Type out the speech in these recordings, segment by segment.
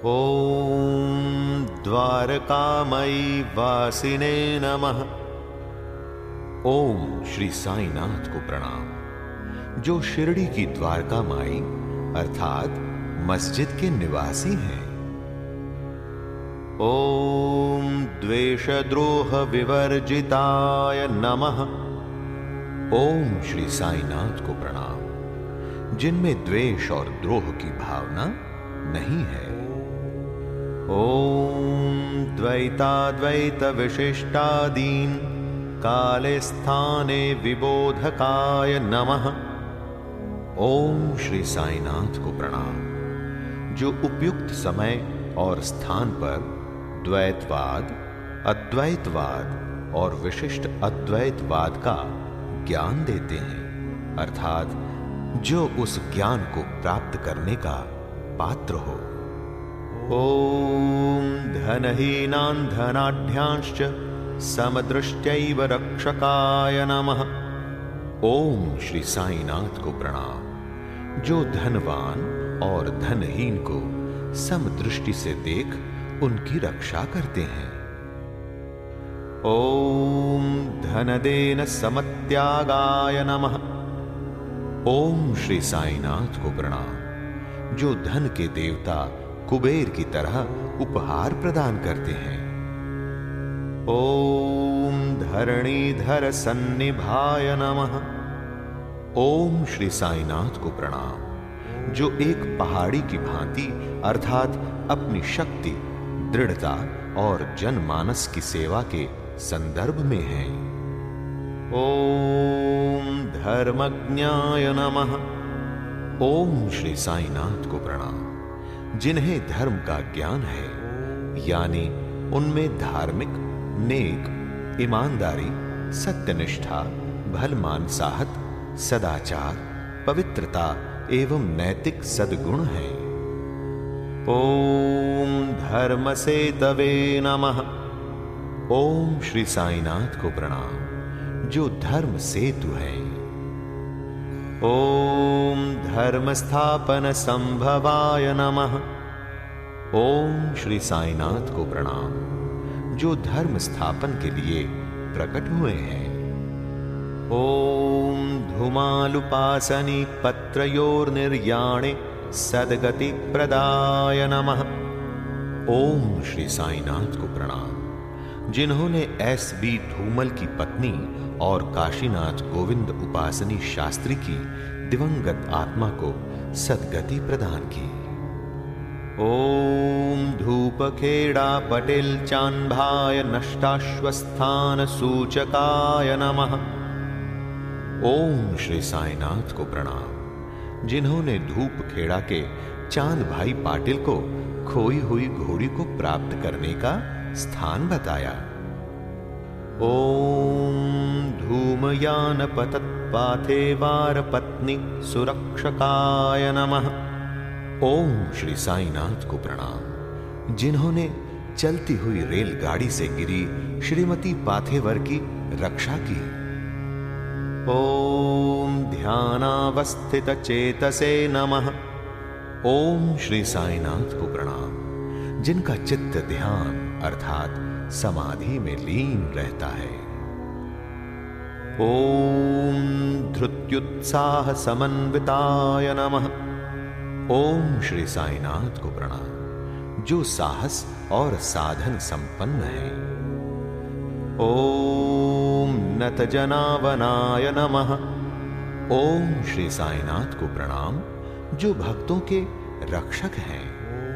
ओम द्वारकामयी वासिने नमः। ओम श्री साईनाथ को प्रणाम, जो शिरडी की द्वारका माई अर्थात मस्जिद के निवासी हैं। ओम द्वेषद्रोह विवर्जिताय नमः। ओम श्री साईनाथ को प्रणाम, जिनमें द्वेष और द्रोह की भावना नहीं है। ओम द्वैताद्वैत विशिष्टादीन काले स्थाने विबोधकाय नमः। ओम श्री साईनाथ को प्रणाम, जो उपयुक्त समय और स्थान पर द्वैतवाद, अद्वैतवाद और विशिष्ट अद्वैतवाद का ज्ञान देते हैं, अर्थात जो उस ज्ञान को प्राप्त करने का पात्र हो। ओम धनहीनां धनाढ्यांश्च समदृष्ट्यैव रक्षकाय नमः। ओम श्री साईनाथ को प्रणाम, जो धनवान और धनहीन को समदृष्टि से देख उनकी रक्षा करते हैं। ओम धनदेन समत्यागाय नमः। ओम श्री साईनाथ को प्रणाम, जो धन के देवता कुबेर की तरह उपहार प्रदान करते हैं। ओम धरणीधर सन्निभाय नमः। ओम श्री साईनाथ को प्रणाम, जो एक पहाड़ी की भांति अर्थात अपनी शक्ति, दृढ़ता और जनमानस की सेवा के संदर्भ में है। ओम धर्मज्ञाय नमः। ओम श्री साईनाथ को प्रणाम, जिन्हें धर्म का ज्ञान है, यानी उनमें धार्मिक, नेक, ईमानदारी, सत्यनिष्ठा, भलमानसाहत, सदाचार, पवित्रता एवं नैतिक सद्गुण हैं। ओम धर्म सेतवे नमः। ओम श्री साईनाथ को प्रणाम, जो धर्म सेतु है। ओम धर्म स्थापन संभवाय नमः। ओम श्री साईनाथ को प्रणाम, जो धर्म स्थापन के लिए प्रकट हुए हैं। ओम धूमालुपासनी पत्रयोर्निर्याणे सद्गति प्रदाय नमः। ओम श्री साईनाथ को प्रणाम, जिन्होंने एस.बी. धूमल की पत्नी और काशीनाथ गोविंद उपासनी शास्त्री की दिवंगत आत्मा को सद्गति प्रदान की। ओम धूपखेड़ा पटेल चांभाय नष्टाश्वस्थान सूचकाय नमः। ओम श्री साईनाथ को प्रणाम, जिन्होंने धूपखेड़ा के चांद भाई पाटिल को खोई हुई घोड़ी को प्राप्त करने का स्थान बताया। ओम धूमयान पतत पाथेवार पत्नी सुरक्षकाय नमः। ओम श्री साईनाथ को प्रणाम, जिन्होंने चलती हुई रेलगाड़ी से गिरी श्रीमती पाथेवर की रक्षा की। ओम ध्यानावस्थित चेतसे नमः। ओम श्री साईनाथ को प्रणाम, जिनका चित्त ध्यान अर्थात समाधि में लीन रहता है। ओम धृत्युत्साह समन्विताय नमः। ओम श्री साईनाथ को प्रणाम, जो साहस और साधन संपन्न है। ओम नतजनावनाय नमः। ओम श्री साईनाथ को प्रणाम, जो भक्तों के रक्षक हैं।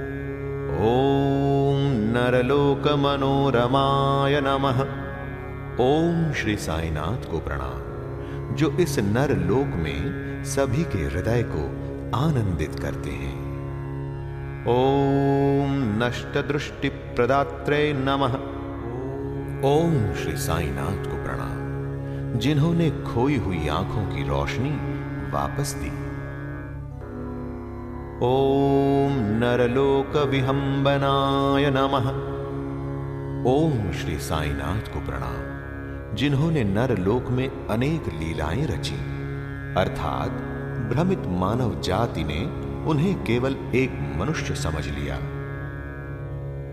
ओम नरलोक मनोरमाय नमः। ओम श्री साईनाथ को प्रणाम, जो इस नरलोक में सभी के हृदय को आनंदित करते हैं। ओम नष्ट दृष्टि प्रदात्रे नमः। ओम श्री साईनाथ को प्रणाम, जिन्होंने खोई हुई आंखों की रोशनी वापस दी। ओम नरलोक विहंबनाय नमः। ओम श्री साईनाथ को प्रणाम, जिन्होंने नरलोक में अनेक लीलाएं रची, अर्थात भ्रमित मानव जाति ने उन्हें केवल एक मनुष्य समझ लिया,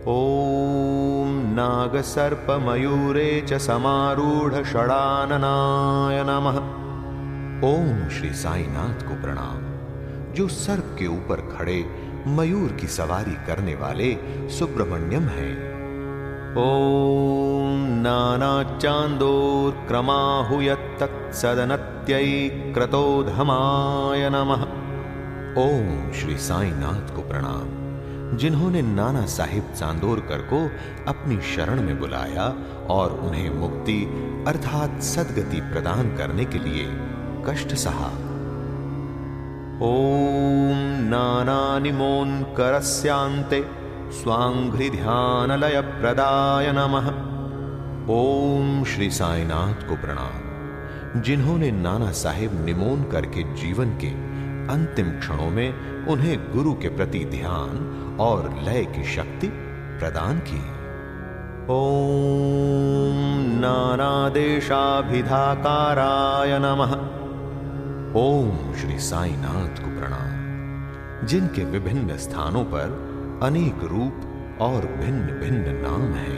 ॐ नागसर्पमयूरे च समारूढ़ षडाननाय नमः। ओम श्री साईनाथ को प्रणाम, जो सर्प के ऊपर खड़े मयूर की सवारी करने वाले सुब्रमण्यम हैं। ओम नानाचांदोर्क्रमाहुयत्तत्सदनत्यैक्रतोधमाय नमः। ओम श्री साईनाथ को प्रणाम, जिन्होंने नाना साहिब चांदोरकर को अपनी शरण में बुलाया और उन्हें मुक्ति अर्थात सद्गति प्रदान करने के लिए कष्ट सहा। ओम नानानिमोन्करस्यान्ते स्वांघ्रिध्यानलय प्रदाय नमः। ओम श्री साईनाथ को प्रणाम, जिन्होंने नाना साहिब निमोन करके जीवन के अंतिम क्षणों में उन्हें गुरु के प्रति ध्यान और लय की शक्ति प्रदान की। ओम नानादेशाभिधाकाराय नमः। ओम श्री साईनाथ को प्रणाम, जिनके विभिन्न स्थानों पर अनेक रूप और भिन्न भिन्न नाम हैं।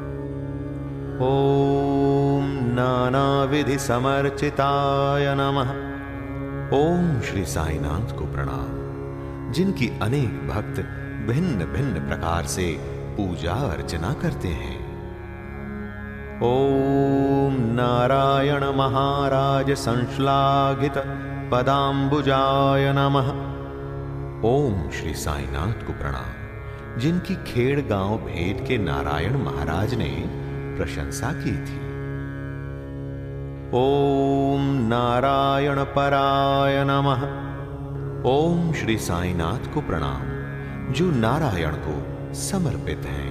ओम नानाविधि समर्चिताय नमः। ओम श्री साईनाथ को प्रणाम, जिनकी अनेक भक्त भिन्न भिन्न प्रकार से पूजा अर्चना करते हैं। ओम नारायण महाराज संश्लाघित पदाम्बुजाय नमः। ओम श्री साईनाथ को प्रणाम, जिनकी खेड़ गांव भेद के नारायण महाराज ने प्रशंसा की थी। ओम नारायण पराय नमः। ओम श्री साईनाथ को प्रणाम, जो नारायण को समर्पित हैं।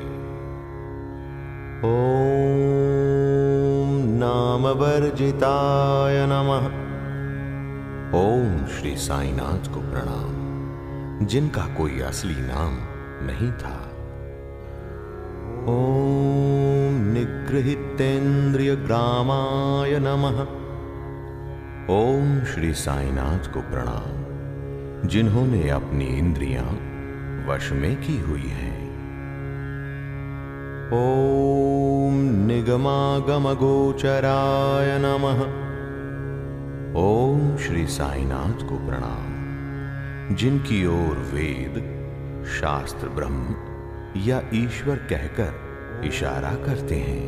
ओम नामवर्जिताय नमः। ओम श्री साईनाथ को प्रणाम, जिनका कोई असली नाम नहीं था। ओम निगृहीतेन्द्रिय ग्रामाय नमः। ओम श्री साईनाथ को प्रणाम, जिन्होंने अपनी इंद्रियां वश में की हुई हैं। ओम निगमागम गोचराय नमः। ओम श्री साईनाथ को प्रणाम, जिनकी ओर वेद, शास्त्र, ब्रह्म या ईश्वर कहकर इशारा करते हैं।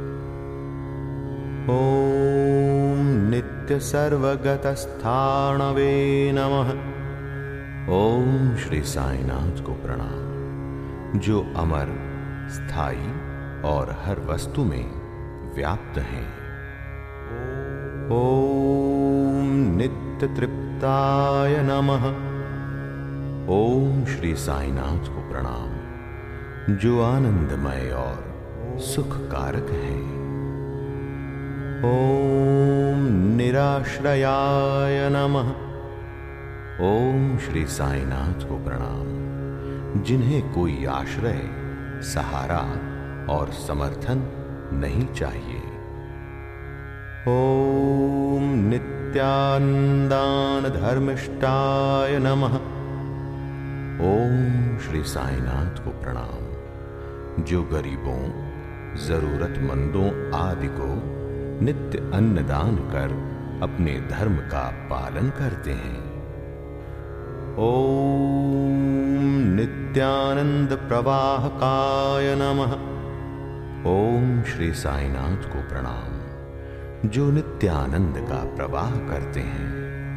ओम नित्य सर्वगतस्थाणवे नमः। ओम श्री साईनाथ को प्रणाम, जो अमर, स्थायी और हर वस्तु में व्याप्त हैं। ओम नित्य तृप्ताय नमः। ओम श्री साईनाथ को प्रणाम, जो आनंदमय और सुख कारक हैं। ओम निराश्रयाय नमः। ओम श्री साईनाथ को प्रणाम, जिन्हें कोई आश्रय, सहारा और समर्थन नहीं चाहिए। ओम नित्यानंदान धर्मिष्ठाय नमः। ओम श्री साईनाथ को प्रणाम, जो गरीबों, जरूरतमंदों आदि को नित्य अन्नदान कर अपने धर्म का पालन करते हैं। ओम नित्यानंद प्रवाहकाय नमः। ओम श्री साईनाथ को प्रणाम, जो नित्यानंद का प्रवाह करते हैं।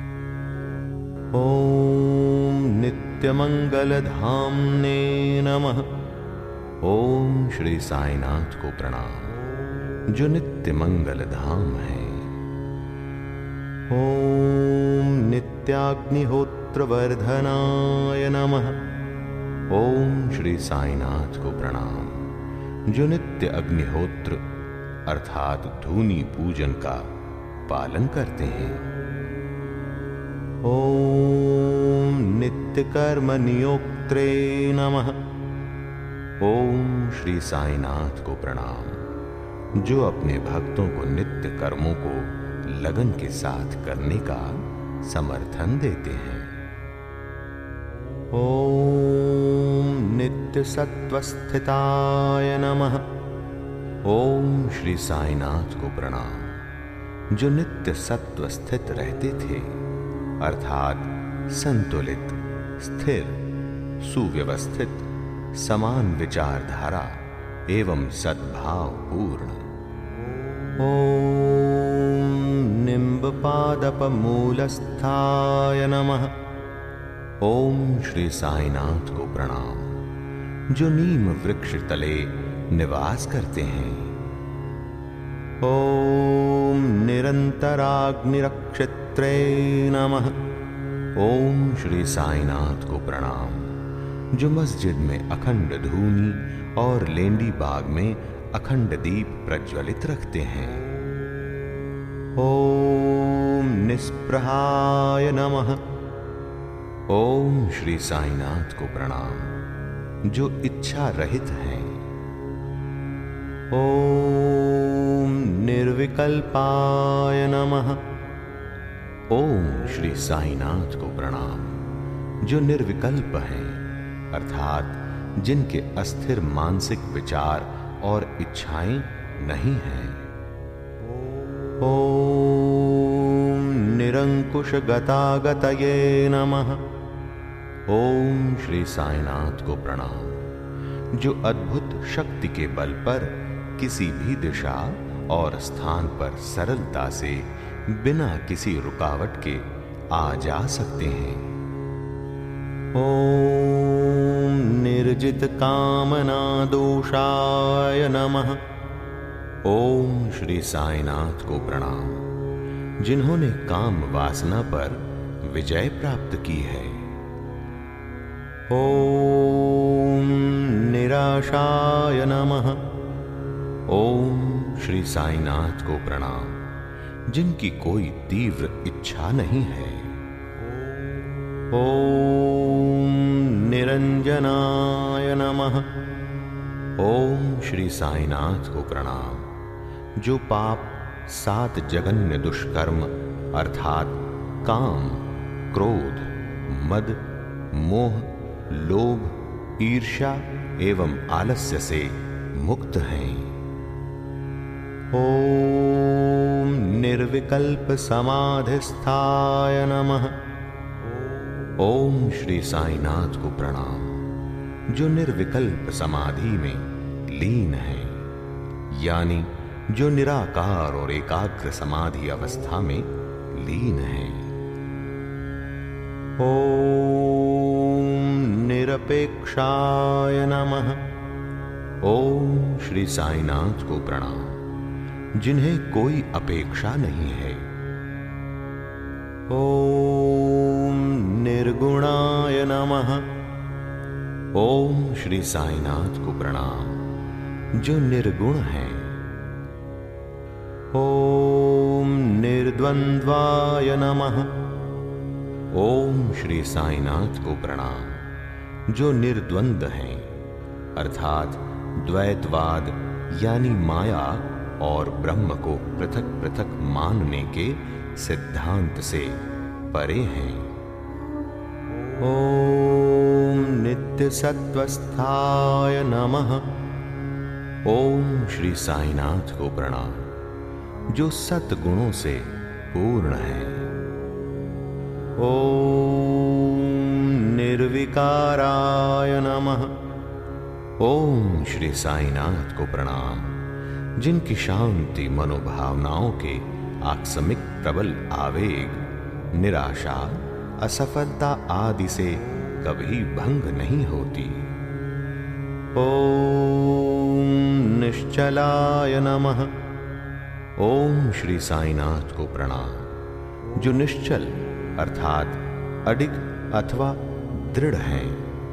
ओम नित्यमंगल धामने नमः। ओम श्री साईनाथ को प्रणाम, जो नित्य मंगल धाम है। ओम नित्याग्निहोत्र वर्धनाय नमः। ओम श्री साईनाथ को प्रणाम, जो नित्य अग्निहोत्र अर्थात धूनी पूजन का पालन करते हैं। ओम नित्य कर्म नियोक्त्रे नमः। ओम श्री साईनाथ को प्रणाम, जो अपने भक्तों को नित्य कर्मों को लगन के साथ करने का समर्थन देते हैं। ओम नित्य नित्य सत्वस्थिताय नमः। ओम श्री साईनाथ को प्रणाम, जो नित्य सत्व स्थित रहते थे, अर्थात संतुलित, स्थिर, सुव्यवस्थित, समान विचारधारा एवं सद्भाव पूर्ण। ओम निम्बपादप मूलस्थाय नमः। ओम श्री साईनाथ को प्रणाम, जो नीम वृक्ष तले निवास करते हैं। ओम निरंतराग्निरक्षित्रे नमः। ओम श्री साईनाथ को प्रणाम, जो मस्जिद में अखंड धूनी और लेंडी बाग में अखंड दीप प्रज्वलित रखते हैं। ओम निस्पृहाय नमः। ओम श्री साईनाथ को प्रणाम, जो इच्छा रहित हैं। ओम निर्विकल्पाय नमः। ओम श्री साईनाथ को प्रणाम, जो निर्विकल्प हैं, अर्थात जिनके अस्थिर मानसिक विचार और इच्छाएं नहीं हैं। ओम निरंकुश गतागतये नमः। ओम श्री साईनाथ को प्रणाम, जो अद्भुत शक्ति के बल पर किसी भी दिशा और स्थान पर सरलता से बिना किसी रुकावट के आ जा सकते हैं। ओम निर्जित कामना दोषाय नमः। ओम श्री साईनाथ को प्रणाम, जिन्होंने काम वासना पर विजय प्राप्त की है। ओम निराशाय नमः। ओम श्री साईनाथ को प्रणाम, जिनकी कोई तीव्र इच्छा नहीं है। ओम निरंजनाय नमः। ओम श्री साईनाथ को प्रणाम, जो पाप 7 जघन्य दुष्कर्म अर्थात काम, क्रोध, मद, मोह, लोभ, ईर्ष्या एवं आलस्य से मुक्त हैं। ओम निर्विकल्प समाधिस्थाय नमः। ओम श्री साईनाथ को प्रणाम, जो निर्विकल्प समाधि में लीन है, यानी जो निराकार और एकाग्र समाधि अवस्था में लीन है। ओम निरपेक्षाय नमः। ओम श्री साईनाथ को प्रणाम, जिन्हें कोई अपेक्षा नहीं है। ओम निर्गुणाय नमः। ओम श्री साईनाथ को प्रणाम, जो निर्गुण हैं। ओम निर्द्वंद्वाय नमः। ओम श्री साईनाथ को प्रणाम, जो निर्द्वंद हैं, अर्थात द्वैतवाद यानी माया और ब्रह्म को पृथक पृथक मानने के सिद्धांत से परे हैं। ओम नित्य सत्वस्थाय नमः। ओम श्री साईनाथ को प्रणाम, जो सद्गुणों से पूर्ण है। ओम निर्विकाराय नमः। ओम श्री साईनाथ को प्रणाम, जिनकी शांति मनोभावनाओं के आकस्मिक प्रबल आवेग, निराशा, असफलता आदि से कभी भंग नहीं होती। ओम निश्चलाय नमः। ओम श्री साईनाथ को प्रणाम, जो निश्चल अर्थात अडिग अथवा दृढ़ हैं।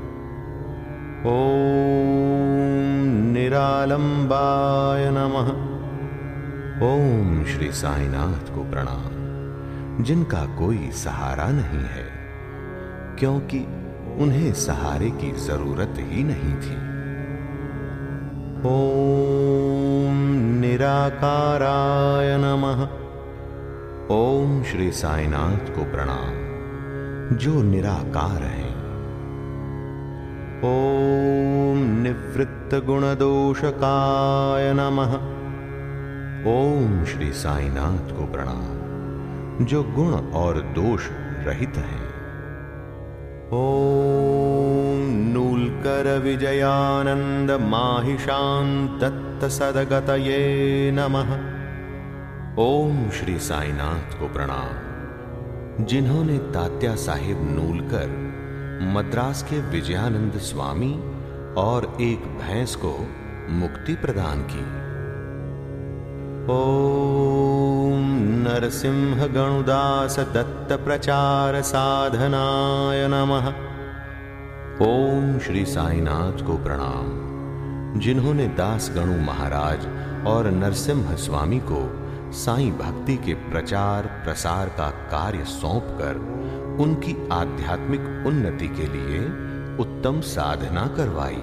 ओम निरालंबाय नमः। ओम श्री साईनाथ को प्रणाम, जिनका कोई सहारा नहीं है, क्योंकि उन्हें सहारे की जरूरत ही नहीं थी। ओम निराकाराय नमः। ओम श्री साईनाथ को प्रणाम, जो निराकार हैं। ओम निवृत्तगुणदोषकाय नमः। ओम श्री साईनाथ को प्रणाम, जो गुण और दोष रहित हैं। ओम नूलकर विजयानंद माहिशांत सदगतये नमः। ओम श्री साईनाथ को प्रणाम, जिन्होंने तात्या साहिब नूलकर, मद्रास के विजयानंद स्वामी और एक भैंस को मुक्ति प्रदान की। ओम नरसिंह गणुदास दत्त प्रचार साधनाय नमः। ओम श्री साईनाथ को प्रणाम, जिन्होंने दास गणु महाराज और नरसिंह स्वामी को साईं भक्ति के प्रचार प्रसार का कार्य सौंपकर उनकी आध्यात्मिक उन्नति के लिए उत्तम साधना करवाई।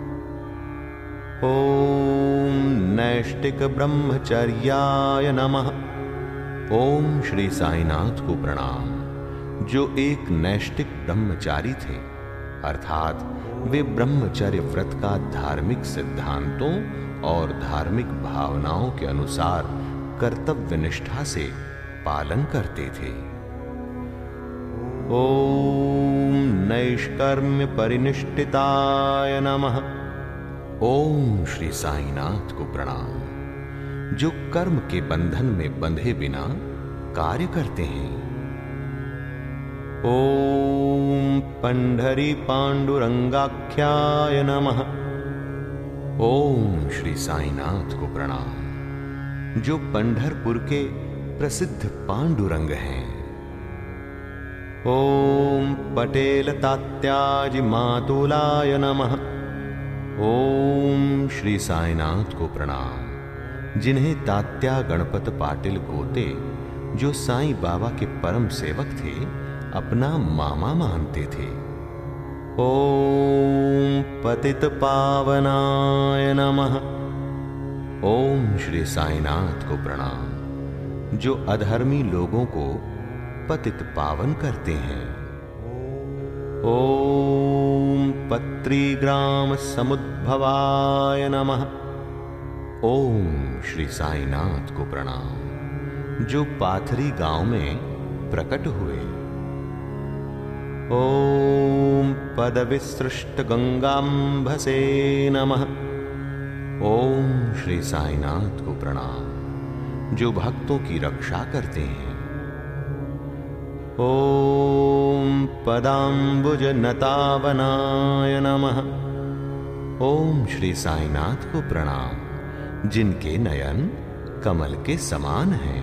ओम नैष्टिक ब्रह्मचर्याय नमः। ओम श्री साईनाथ को प्रणाम, जो एक नैष्टिक ब्रह्मचारी थे, अर्थात वे ब्रह्मचर्य व्रत का धार्मिक सिद्धांतों और धार्मिक भावनाओं के अनुसार कर्तव्य निष्ठा से पालन करते थे। ओम नैष्कर्म्य परिनिष्ठिताय नमः। ओम श्री साईनाथ को प्रणाम, जो कर्म के बंधन में बंधे बिना कार्य करते हैं। ओम पंढरी पांडुरंगाख्याय नमः। ओम श्री साईनाथ को प्रणाम, जो पंढरपुर के प्रसिद्ध पांडुरंग हैं। ओम पटेल तात्याजी मातुलाय नमः। ओम श्री साईनाथ को प्रणाम, जिन्हें तात्या गणपत पाटिल गोते, जो साईं बाबा के परम सेवक थे, अपना मामा मानते थे। ओम पतित पावनाय नमः। ओम श्री साईनाथ को प्रणाम, जो अधर्मी लोगों को पतित पावन करते हैं। ओम पत्रीग्राम समुद्भवाय नमः। ओम श्री साईनाथ को प्रणाम, जो पाथरी गांव में प्रकट हुए। ओम पदविसृष्ट गंगांभसे नमः। ओम श्री साईनाथ को प्रणाम, जो भक्तों की रक्षा करते हैं। ओम पदाम्बुज नतावनाय नमः। ओम श्री साईनाथ को प्रणाम, जिनके नयन कमल के समान हैं।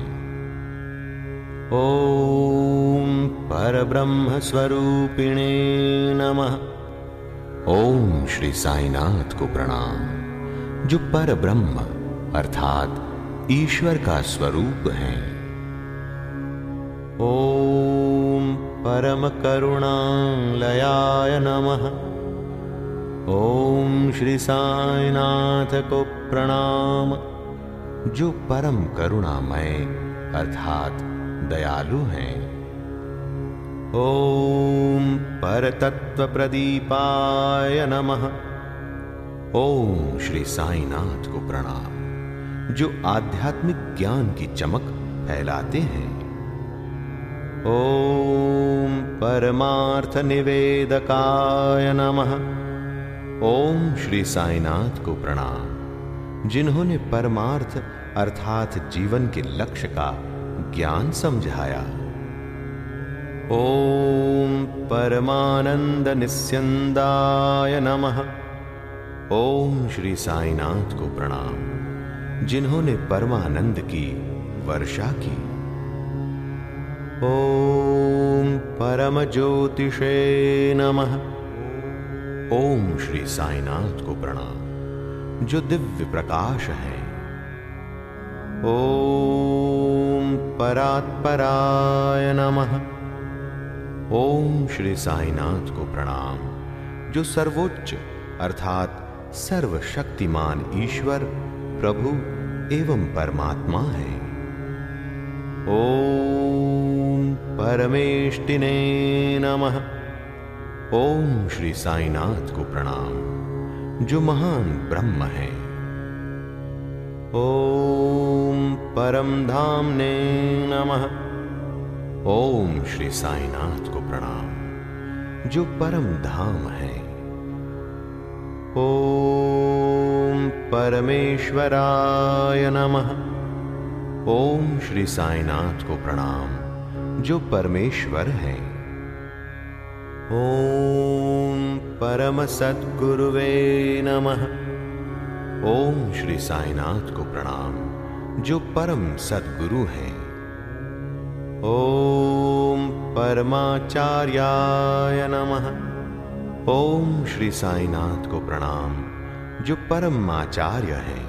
ओम परब्रह्म स्वरूपिणे नमः। ओम श्री साईनाथ को प्रणाम, जो पर ब्रह्म अर्थात ईश्वर का स्वरूप है। ओम परम करुणालयाय नमः। ओम श्री साईनाथ को प्रणाम, जो परम करुणामय अर्थात दयालु हैं। ओम परतत्व प्रदीपाय नमः। ओम श्री साईनाथ को प्रणाम, जो आध्यात्मिक ज्ञान की चमक फैलाते हैं। ओम परमार्थ निवेदकाय नमः। ओम श्री साईनाथ को प्रणाम, जिन्होंने परमार्थ अर्थात जीवन के लक्ष्य का ज्ञान समझाया। ओम परमानंद निस्यंदाय नमः। ओम श्री साईनाथ को प्रणाम, जिन्होंने परमानंद की वर्षा की। ओम परम ज्योतिषे नमः। ओम श्री साईनाथ को प्रणाम, जो दिव्य प्रकाश है। ओम परात्पराय नमः। ओम श्री साईनाथ को प्रणाम, जो सर्वोच्च अर्थात सर्वशक्तिमान ईश्वर प्रभु एवं परमात्मा है। ओम परमेष्टिने नमः। ओम श्री साईनाथ को प्रणाम, जो महान ब्रह्म है। ओम परम धामने नमः। ओम श्री साईनाथ को प्रणाम, जो परम धाम है। ओम परमेश्वराय नमः। ओम श्री साईनाथ को प्रणाम, जो परमेश्वर है। ओम परम सद्गुरुवे नमः। ओम श्री साईनाथ को प्रणाम, जो परम सद्गुरु हैं। ओम परमाचार्याय नमः। ओम श्री साईनाथ को प्रणाम, जो परम आचार्य हैं।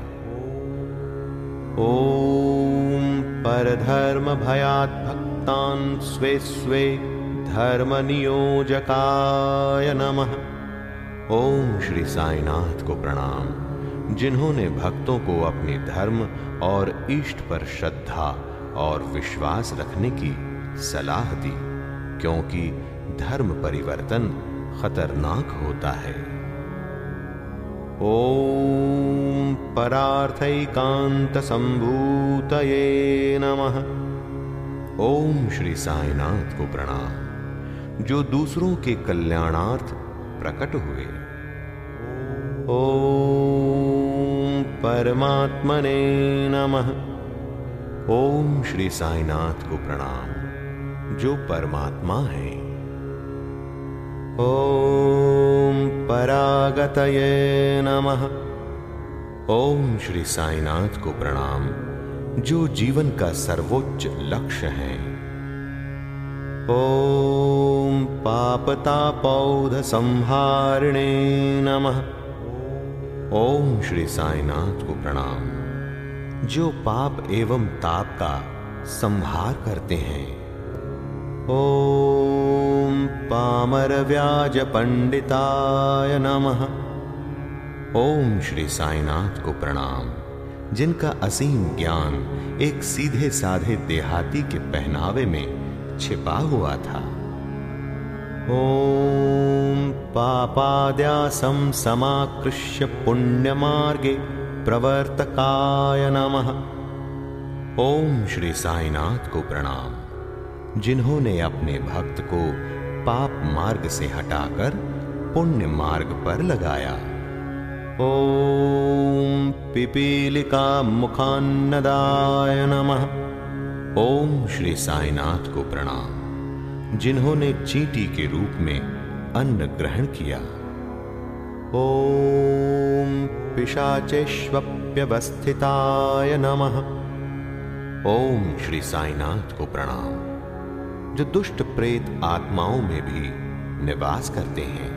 ओम परधर्म भयात् भक्तान् स्वे स्वे धर्म नियोजकाय नमः। ओम श्री साईनाथ को प्रणाम, जिन्होंने भक्तों को अपने धर्म और इष्ट पर श्रद्धा और विश्वास रखने की सलाह दी, क्योंकि धर्म परिवर्तन खतरनाक होता है। ओम परार्थैकांत संभूतये नमः। ओम श्री साईनाथ को प्रणाम, जो दूसरों के कल्याणार्थ प्रकट हुए। ओम परमात्मने नमः। ओम श्री साईनाथ को प्रणाम, जो परमात्मा है। ओम परागतये नमः। ओम श्री साईनाथ को प्रणाम, जो जीवन का सर्वोच्च लक्ष्य है। ओम पापतापौध संहारिणे नमः। ओम श्री साईनाथ को प्रणाम, जो पाप एवं ताप का संहार करते हैं। ओम पामर व्याज पंडिताय नमः। ओम श्री साईनाथ को प्रणाम, जिनका असीम ज्ञान एक सीधे साधे देहाती के पहनावे में छिपा हुआ था। ओम पापाद्यासं समाकृष्य पुण्य मार्गे प्रवर्तकाय नमः। ओम श्री साईनाथ को प्रणाम, जिन्होंने अपने भक्त को पाप मार्ग से हटाकर पुण्य मार्ग पर लगाया। ओम पिपीलिका मुखान्नदाय नमः। ओम श्री साईनाथ को प्रणाम, जिन्होंने चींटी के रूप में अन्न ग्रहण किया। ओम पिशाचेष्वप्यवस्थिताय नमः। ओम श्री साईनाथ को प्रणाम, जो दुष्ट प्रेत आत्माओं में भी निवास करते हैं।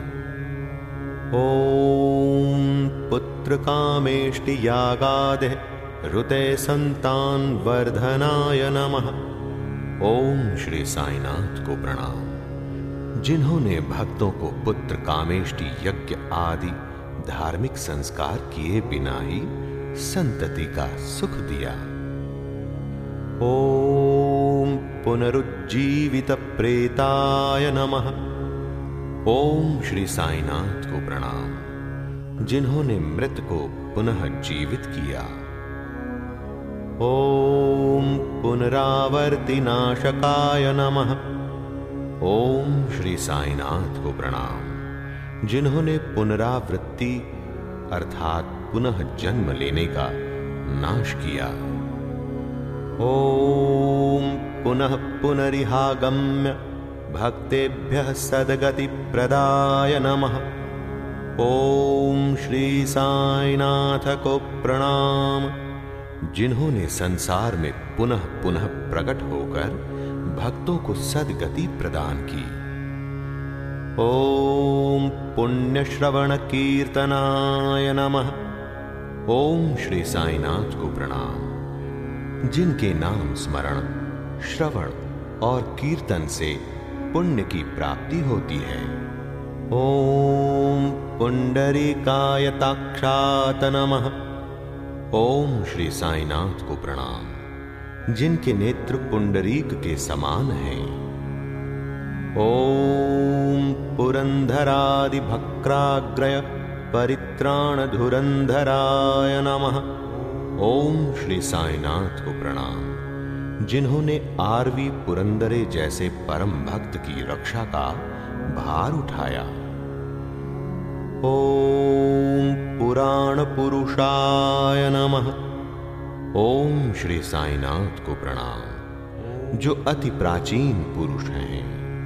ओम पुत्र कामेष्टि यागादे ऋते संतान वर्धनाय नमः। ओम श्री साईनाथ को प्रणाम, जिन्होंने भक्तों को पुत्र कामेष्टि यज्ञ आदि धार्मिक संस्कार किए बिना ही संतति का सुख दिया। ओम पुनरुज्जीवित प्रेताय नमः। ओम श्री साईनाथ को प्रणाम, जिन्होंने मृत को पुनः जीवित किया। ओम पुनरावर्तिनाशकाय नमः। ओम श्री साईनाथ को प्रणाम, जिन्होंने पुनरावृत्ति अर्थात पुनः जन्म लेने का नाश किया। ओम पुनः पुनरिहागम्य भक्तेभ्यः सद्गति प्रदाय नमः। ओम श्री साईनाथ को प्रणाम, जिन्होंने संसार में पुनः पुनः प्रकट होकर भक्तों को सद्गति प्रदान की। ओम पुण्य श्रवण कीर्तनाय नमः। ओम श्री साईनाथ को प्रणाम, जिनके नाम स्मरण, श्रवण और कीर्तन से पुण्य की प्राप्ति होती है। ओम पुंडरीकायताक्षात नमः। ओम श्री साईनाथ को प्रणाम, जिनके नेत्र पुंडरीक के समान हैं। ओम पुरंधरादि भक्राग्रय परित्राणधुरंधराय नमः। ओम श्री साईनाथ को प्रणाम, जिन्होंने आरवी पुरंदरे जैसे परम भक्त की रक्षा का भार उठाया। ओम पुराण पुरुषाय नमः। ओम श्री साईनाथ को प्रणाम, जो अति प्राचीन पुरुष हैं।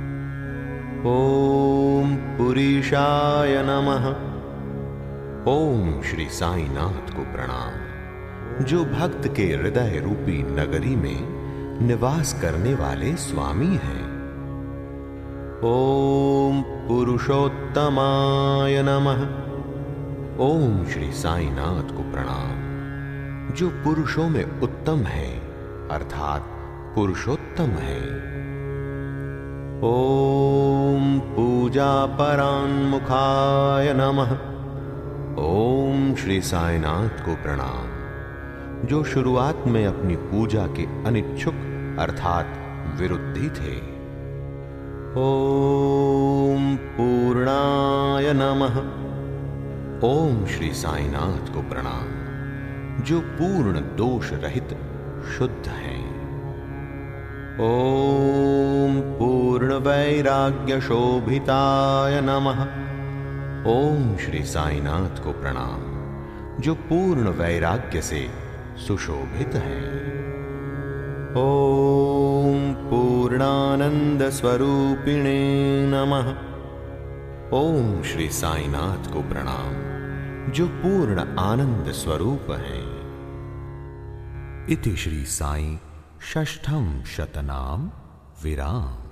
ओम पुरीशाय नमः। ओम श्री साईनाथ को प्रणाम, जो भक्त के हृदय रूपी नगरी में निवास करने वाले स्वामी हैं। ओम पुरुषोत्तमाय नमः। ओम श्री साईनाथ को प्रणाम, जो पुरुषों में उत्तम है अर्थात पुरुषोत्तम है। ओम पूजा परान्मुखाय नमः। ओम श्री साईनाथ को प्रणाम, जो शुरुआत में अपनी पूजा के अनिच्छुक अर्थात विरुद्धि थे। ओम पूर्णाय नमः। ओम श्री साईनाथ को प्रणाम, जो पूर्ण दोष रहित शुद्ध हैं। ओम पूर्ण वैराग्य शोभिताय नमः। ओम श्री साईनाथ को प्रणाम, जो पूर्ण वैराग्य से सुशोभित हैं। ओम पूर्णानंद स्वरूपिणे नमः। ओम श्री साईनाथ को प्रणाम, जो पूर्ण आनंद स्वरूप हैं। इति श्री साई षष्ठम शतनाम विराम।